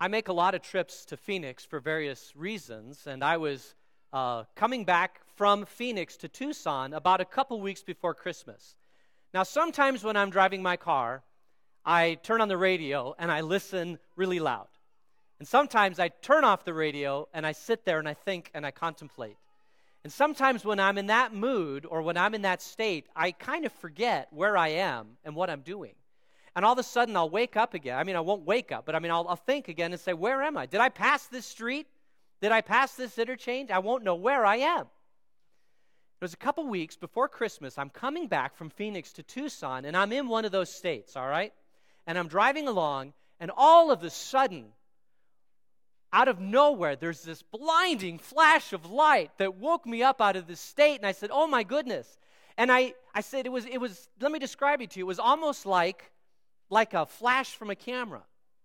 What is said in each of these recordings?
I make a lot of trips to Phoenix for various reasons, and I was coming back from Phoenix to Tucson about a couple weeks before Christmas. Now, sometimes when I'm driving my car, I turn on the radio and I listen really loud. And sometimes I turn off the radio and I sit there and I think and I contemplate. And sometimes when I'm in that mood or when I'm in that state, I kind of forget where I am and what I'm doing. And all of a sudden I'll wake up again. I won't wake up, but I'll think again and say, where am I? Did I pass this street? Did I pass this interchange? I won't know where I am. It was a couple weeks before Christmas. I'm coming back from Phoenix to Tucson, and I'm in one of those states, all right? And I'm driving along, and all of a sudden, out of nowhere, there's this blinding flash of light that woke me up out of this state, and I said, oh my goodness. And I said, it was. Let me describe it to you. It was almost like a flash from a camera.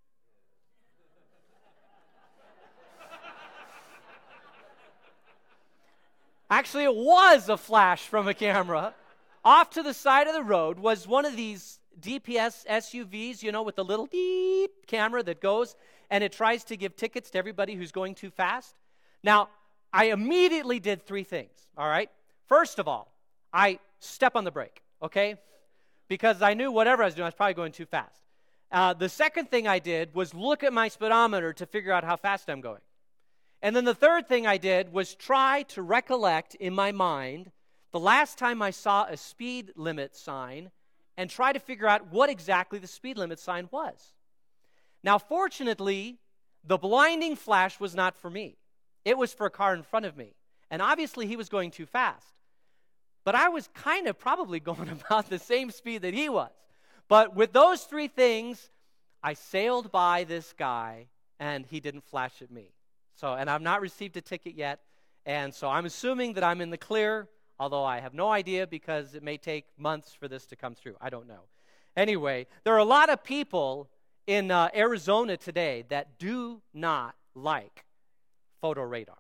Actually, it was a flash from a camera. Off to the side of the road was one of these DPS SUVs, with the little beep camera that goes, and it tries to give tickets to everybody who's going too fast. Now, I immediately did three things, all right? First of all, I step on the brake, okay? Because I knew whatever I was doing, I was probably going too fast. The second thing I did was look at my speedometer to figure out how fast I'm going. And then the third thing I did was try to recollect in my mind the last time I saw a speed limit sign and try to figure out what exactly the speed limit sign was. Now, fortunately, the blinding flash was not for me. It was for a car in front of me. And obviously, he was going too fast. But I was kind of probably going about the same speed that he was. But with those three things, I sailed by this guy, and he didn't flash at me. And I've not received a ticket yet, and so I'm assuming that I'm in the clear, although I have no idea because it may take months for this to come through. I don't know. Anyway, there are a lot of people in Arizona today that do not like photo radar.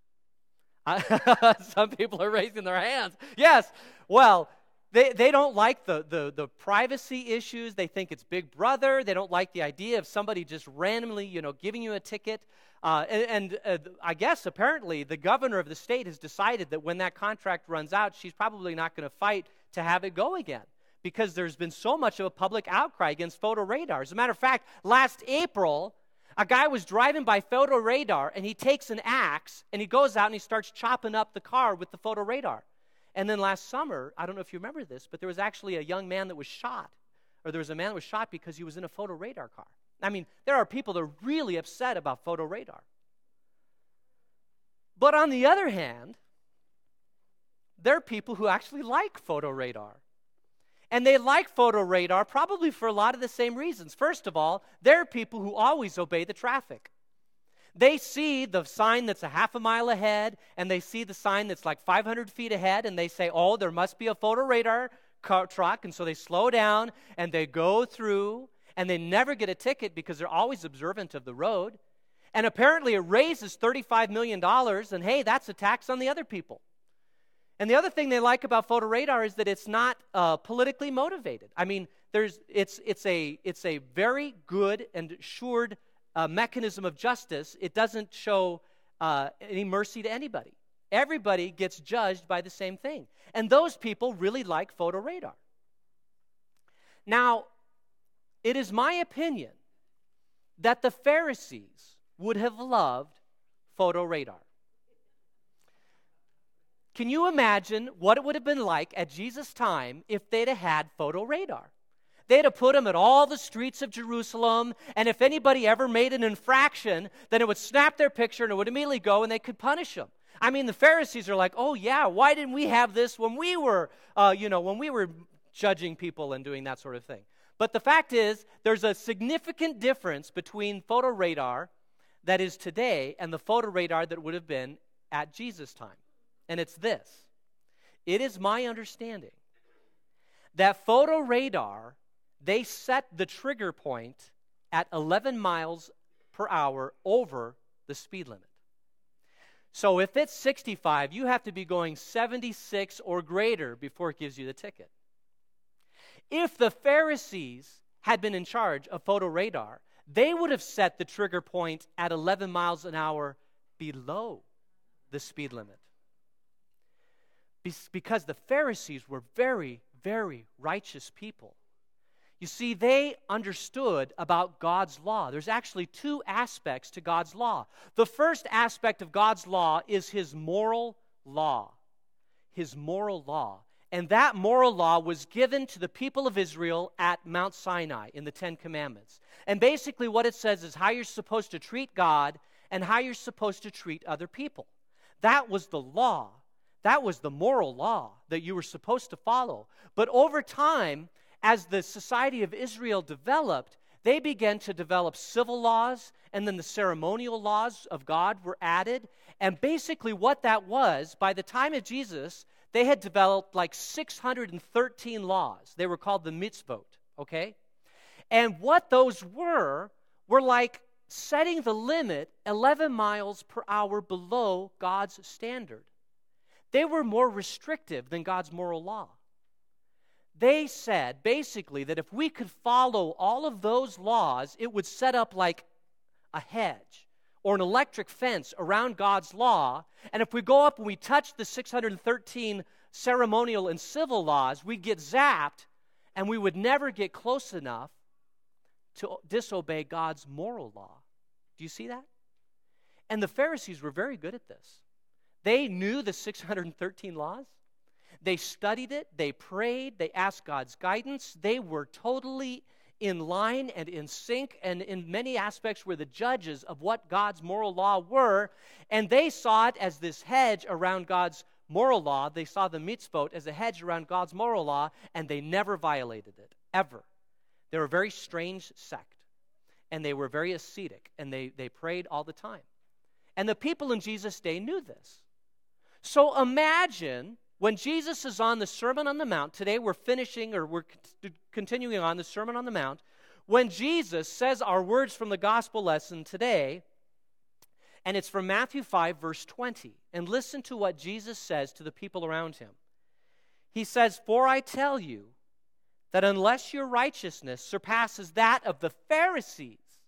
Some people are raising their hands. Yes, well, they don't like the privacy issues. They think it's Big Brother. They don't like the idea of somebody just randomly, giving you a ticket. I guess apparently the governor of the state has decided that when that contract runs out, she's probably not going to fight to have it go again because there's been so much of a public outcry against photo radar. As a matter of fact, last April, a guy was driving by photo radar, and he takes an axe, and he goes out and he starts chopping up the car with the photo radar. And then last summer, I don't know if you remember this, but there was actually a young man that was shot, or there was a man that was shot because he was in a photo radar car. There are people that are really upset about photo radar. But on the other hand, there are people who actually like photo radar. And they like photo radar probably for a lot of the same reasons. First of all, there are people who always obey the traffic. They see the sign that's a half a mile ahead, and they see the sign that's like 500 feet ahead, and they say, oh, there must be a photo radar truck, and so they slow down, and they go through, and they never get a ticket because they're always observant of the road. And apparently it raises $35 million, and hey, that's a tax on the other people. And the other thing they like about photo radar is that it's not politically motivated. It's a very good and assured mechanism of justice. It doesn't show any mercy to anybody. Everybody gets judged by the same thing. And those people really like photo radar. Now, it is my opinion that the Pharisees would have loved photo radar. Can you imagine what it would have been like at Jesus' time if they'd have had photo radar? They'd have put them at all the streets of Jerusalem, and if anybody ever made an infraction, then it would snap their picture and it would immediately go and they could punish them. The Pharisees are like, oh yeah, why didn't we have this when we were, judging people and doing that sort of thing? But the fact is, there's a significant difference between photo radar that is today and the photo radar that would have been at Jesus' time. And it's this. It is my understanding that photo radar, they set the trigger point at 11 miles per hour over the speed limit. So if it's 65, you have to be going 76 or greater before it gives you the ticket. If the Pharisees had been in charge of photo radar, they would have set the trigger point at 11 miles an hour below the speed limit. Because the Pharisees were very, very righteous people. You see, they understood about God's law. There's actually two aspects to God's law. The first aspect of God's law is His moral law. His moral law. And that moral law was given to the people of Israel at Mount Sinai in the Ten Commandments. And basically what it says is how you're supposed to treat God and how you're supposed to treat other people. That was the law. That was the moral law that you were supposed to follow. But over time, as the society of Israel developed, they began to develop civil laws, and then the ceremonial laws of God were added. And basically what that was, by the time of Jesus, they had developed like 613 laws. They were called the mitzvot, okay? And what those were like setting the limit 11 miles per hour below God's standard. They were more restrictive than God's moral law. They said, basically, that if we could follow all of those laws, it would set up like a hedge or an electric fence around God's law. And if we go up and we touch the 613 ceremonial and civil laws, we'd get zapped and we would never get close enough to disobey God's moral law. Do you see that? And the Pharisees were very good at this. They knew the 613 laws. They studied it, they prayed, they asked God's guidance. They were totally in line and in sync, and in many aspects were the judges of what God's moral law were, and they saw it as this hedge around God's moral law. They saw the mitzvot as a hedge around God's moral law, and they never violated it, ever. They were a very strange sect, and they were very ascetic, and they prayed all the time. And the people in Jesus' day knew this. So imagine when Jesus is on the Sermon on the Mount. Today we're continuing on the Sermon on the Mount. When Jesus says our words from the gospel lesson today, and it's from Matthew 5, verse 20. And listen to what Jesus says to the people around him. He says, "For I tell you that unless your righteousness surpasses that of the Pharisees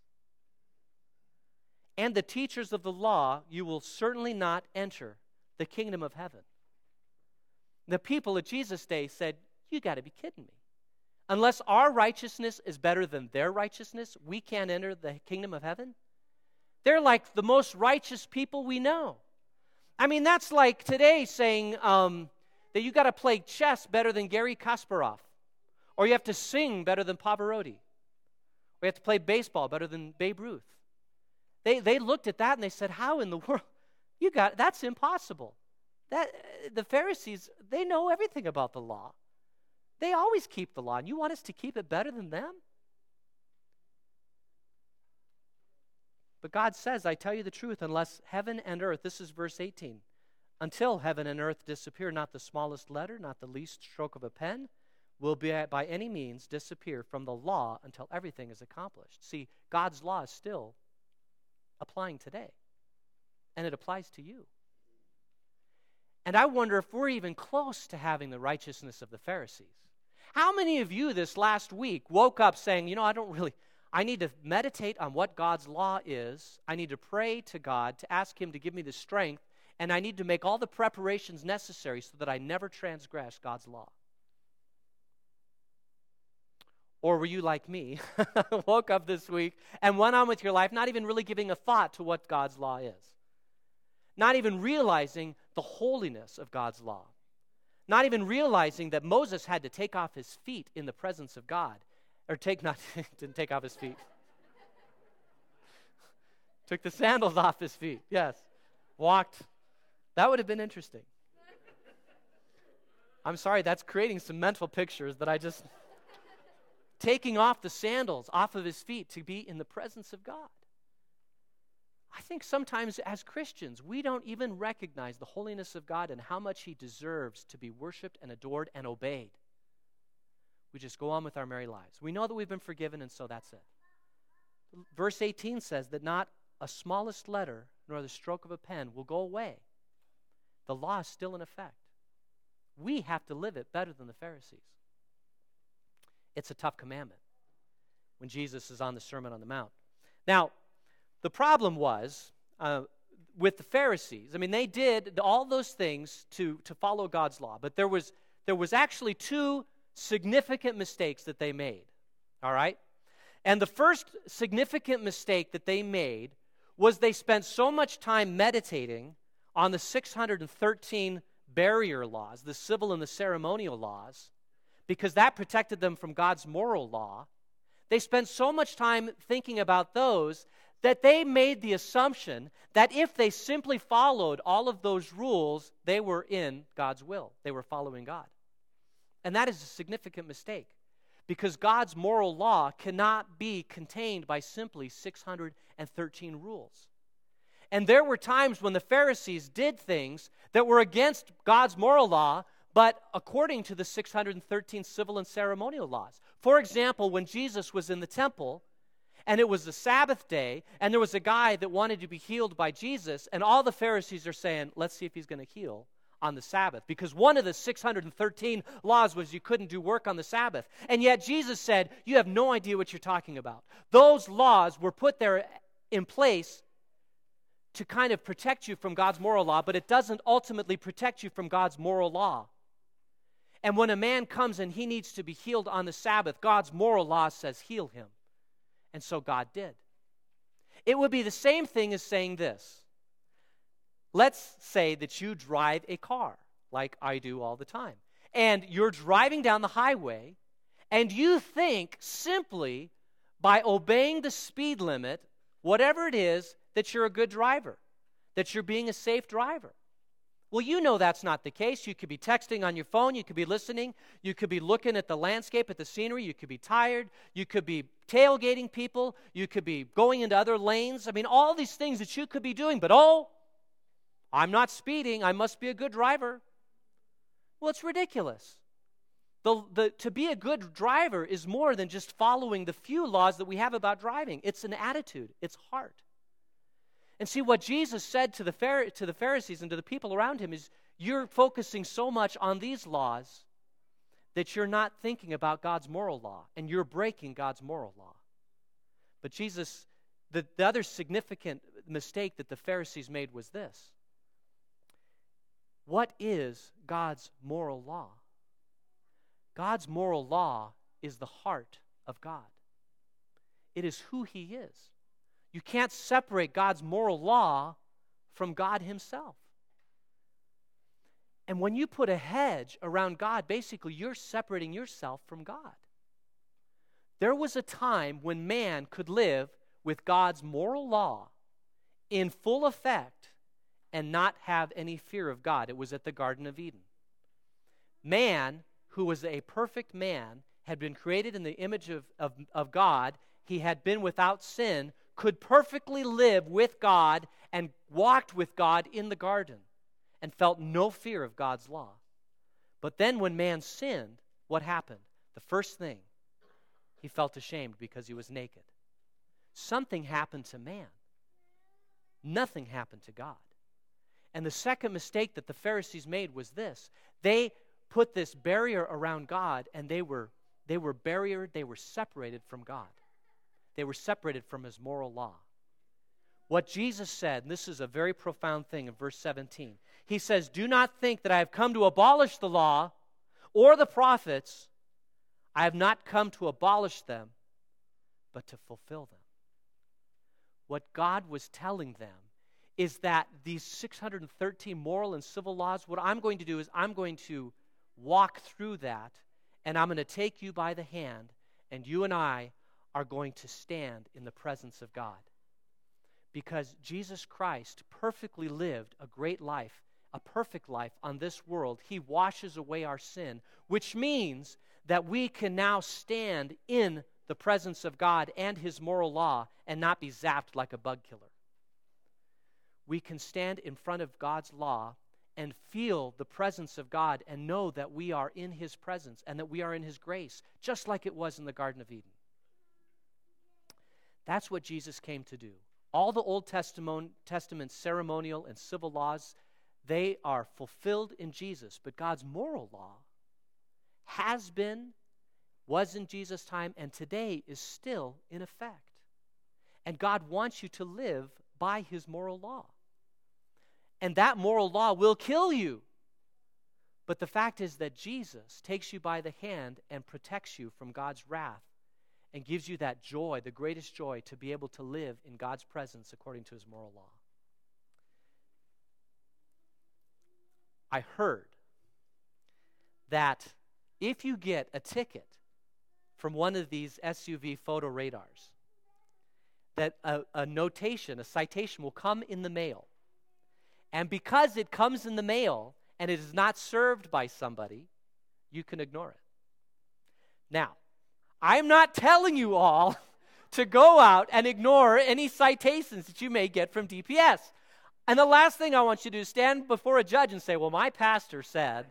and the teachers of the law, you will certainly not enter the kingdom of heaven." The people at Jesus' day said, "You got to be kidding me. Unless our righteousness is better than their righteousness, we can't enter the kingdom of heaven?" They're like the most righteous people we know. I mean, that's like today saying that you got to play chess better than Garry Kasparov, or you have to sing better than Pavarotti, or you have to play baseball better than Babe Ruth. They looked at that and they said, "How in the world? That's impossible." The Pharisees, they know everything about the law. They always keep the law, and you want us to keep it better than them? But God says, "I tell you the truth, unless heaven and earth," this is verse 18, "until heaven and earth disappear, not the smallest letter, not the least stroke of a pen, will be by any means disappear from the law until everything is accomplished." See, God's law is still applying today, and it applies to you. And I wonder if we're even close to having the righteousness of the Pharisees. How many of you this last week woke up saying, I need to meditate on what God's law is. I need to pray to God to ask Him to give me the strength, and I need to make all the preparations necessary so that I never transgress God's law? Or were you like me, woke up this week and went on with your life, not even really giving a thought to what God's law is? Not even realizing the holiness of God's law. Not even realizing that Moses had to take off his feet in the presence of God. Didn't take off his feet. Took the sandals off his feet, yes. Walked. That would have been interesting. I'm sorry, that's creating some mental pictures that I just... Taking off the sandals off of his feet to be in the presence of God. I think sometimes as Christians, we don't even recognize the holiness of God and how much He deserves to be worshiped and adored and obeyed. We just go on with our merry lives. We know that we've been forgiven, and so that's it. Verse 18 says that not a smallest letter nor the stroke of a pen will go away. The law is still in effect. We have to live it better than the Pharisees. It's a tough commandment when Jesus is on the Sermon on the Mount. Now, the problem was with the Pharisees. I mean, they did all those things to follow God's law, but there was actually two significant mistakes that they made, all right? And the first significant mistake that they made was they spent so much time meditating on the 613 barrier laws, the civil and the ceremonial laws, because that protected them from God's moral law. They spent so much time thinking about those that they made the assumption that if they simply followed all of those rules, they were in God's will. They were following God. And that is a significant mistake, because God's moral law cannot be contained by simply 613 rules. And there were times when the Pharisees did things that were against God's moral law, but according to the 613 civil and ceremonial laws. For example, when Jesus was in the temple, and it was the Sabbath day, and there was a guy that wanted to be healed by Jesus, and all the Pharisees are saying, let's see if he's going to heal on the Sabbath. Because one of the 613 laws was you couldn't do work on the Sabbath. And yet Jesus said, you have no idea what you're talking about. Those laws were put there in place to kind of protect you from God's moral law, but it doesn't ultimately protect you from God's moral law. And when a man comes and he needs to be healed on the Sabbath, God's moral law says heal him. And so God did. It would be the same thing as saying this. Let's say that you drive a car, like I do all the time, and you're driving down the highway, and you think simply by obeying the speed limit, whatever it is, that you're a good driver, that you're being a safe driver. Well, you know that's not the case. You could be texting on your phone. You could be listening. You could be looking at the landscape, at the scenery. You could be tired. You could be tailgating people. You could be going into other lanes. I mean, all these things that you could be doing. But, I'm not speeding. I must be a good driver. Well, it's ridiculous. To be a good driver is more than just following the few laws that we have about driving. It's an attitude. It's heart. And see, what Jesus said to the Pharisees and to the people around him is, you're focusing so much on these laws that you're not thinking about God's moral law, and you're breaking God's moral law. But Jesus, the other significant mistake that the Pharisees made was this. What is God's moral law? God's moral law is the heart of God. It is who He is. You can't separate God's moral law from God Himself. And when you put a hedge around God, basically you're separating yourself from God. There was a time when man could live with God's moral law in full effect and not have any fear of God. It was at the Garden of Eden. Man, who was a perfect man, had been created in the image of God. He had been without sin, could perfectly live with God and walked with God in the garden and felt no fear of God's law. But then when man sinned, what happened? The first thing, he felt ashamed because he was naked. Something happened to man. Nothing happened to God. And the second mistake that the Pharisees made was this. They put this barrier around God, and they were separated from God. They were separated from His moral law. What Jesus said, and this is a very profound thing in verse 17, He says, "Do not think that I have come to abolish the law or the prophets. I have not come to abolish them, but to fulfill them." What God was telling them is that these 613 moral and civil laws, what I'm going to do is I'm going to walk through that, and I'm going to take you by the hand, and you and I are going to stand in the presence of God. Because Jesus Christ perfectly lived a great life, a perfect life on this world. He washes away our sin, which means that we can now stand in the presence of God and His moral law and not be zapped like a bug killer. We can stand in front of God's law and feel the presence of God and know that we are in His presence and that we are in His grace, just like it was in the Garden of Eden. That's what Jesus came to do. All the Old Testament ceremonial and civil laws, they are fulfilled in Jesus. But God's moral law has been, was in Jesus' time, and today is still in effect. And God wants you to live by his moral law. And that moral law will kill you. But the fact is that Jesus takes you by the hand and protects you from God's wrath and gives you that joy, the greatest joy, to be able to live in God's presence according to his moral law. I heard that if you get a ticket from one of these SUV photo radars, that a notation, a citation will come in the mail. And because it comes in the mail and it is not served by somebody, you can ignore it. Now, I'm not telling you all to go out and ignore any citations that you may get from DPS. And the last thing I want you to do is stand before a judge and say, well, my pastor said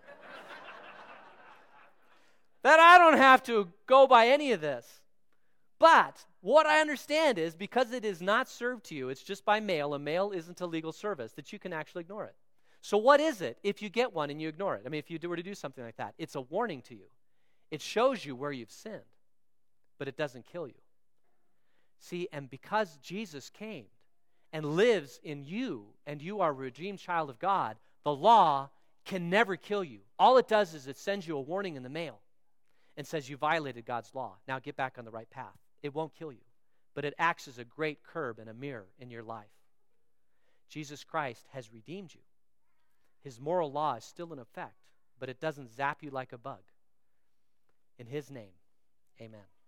that I don't have to go by any of this. But what I understand is because it is not served to you, it's just by mail, and mail isn't a legal service, that you can actually ignore it. So what is it if you get one and you ignore it? I mean, if you were to do something like that, it's a warning to you. It shows you where you've sinned, but it doesn't kill you. See, and because Jesus came and lives in you, and you are a redeemed child of God, the law can never kill you. All it does is it sends you a warning in the mail and says you violated God's law. Now get back on the right path. It won't kill you, but it acts as a great curb and a mirror in your life. Jesus Christ has redeemed you. His moral law is still in effect, but it doesn't zap you like a bug. In his name, amen.